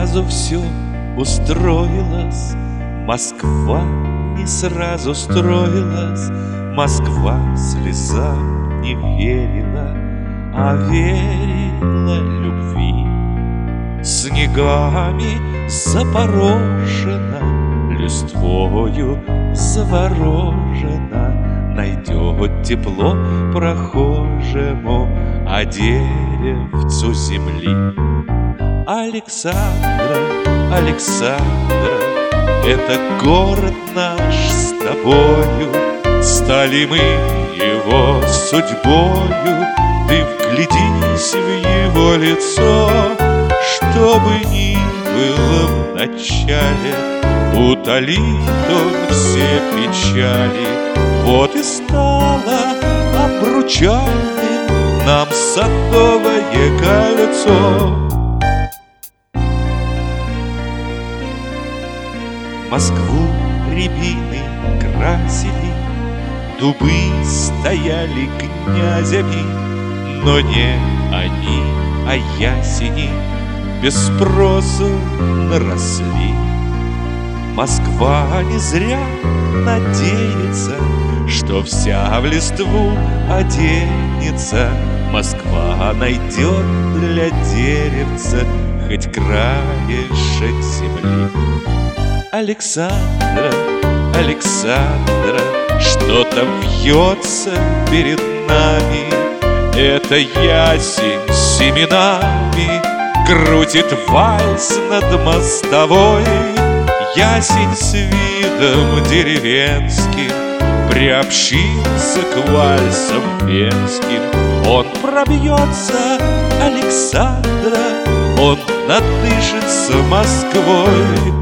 сразу все устроилось, Москва не сразу строилась, Москва слезам не верила, а верила любви. Снегами запорошена, листвою заворожена, найдет тепло прохожему, а деревцу земли. Александра, Александра, это город наш с тобою, стали мы его судьбою. Ты вглядись в его лицо, что бы ни было в начале, утолит он все печали. Вот и стало обручальным нам Садовое кольцо. Москву рябины красили, дубы стояли князями, но не они, а ясени без спросу наросли. Москва не зря надеется, что вся в листву оденется. Москва найдет для деревца хоть краешек земли. Александра, Александра, что-то вьется перед нами. Это ясень с семенами крутит вальс над мостовой. Ясень с видом деревенским приобщился к вальсам венским. Он пробьется, Александра, он надышится Москвой.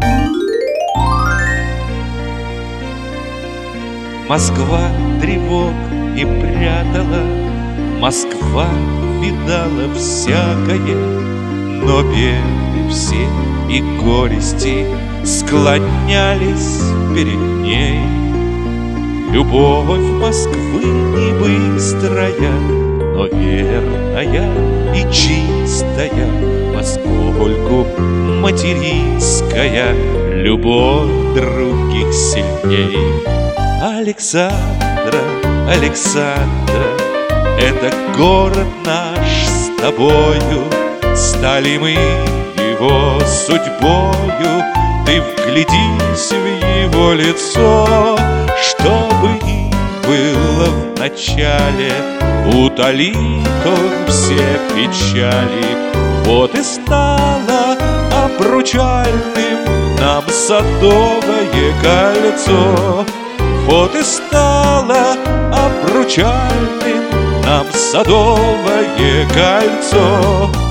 Москва тревог не прятала, Москва видала всякое, но беды все и горести склонялись перед ней. Любовь Москвы не быстрая, но верная и чистая, поскольку материнская любовь других сильней. Александра, Александра, это город наш с тобою, стали мы его судьбою. Ты вглядись в его лицо, что бы ни было в начале, утолит он все печали. Вот и стало обручальным нам Садовое кольцо. Вот и стало обручальным нам Садовое кольцо.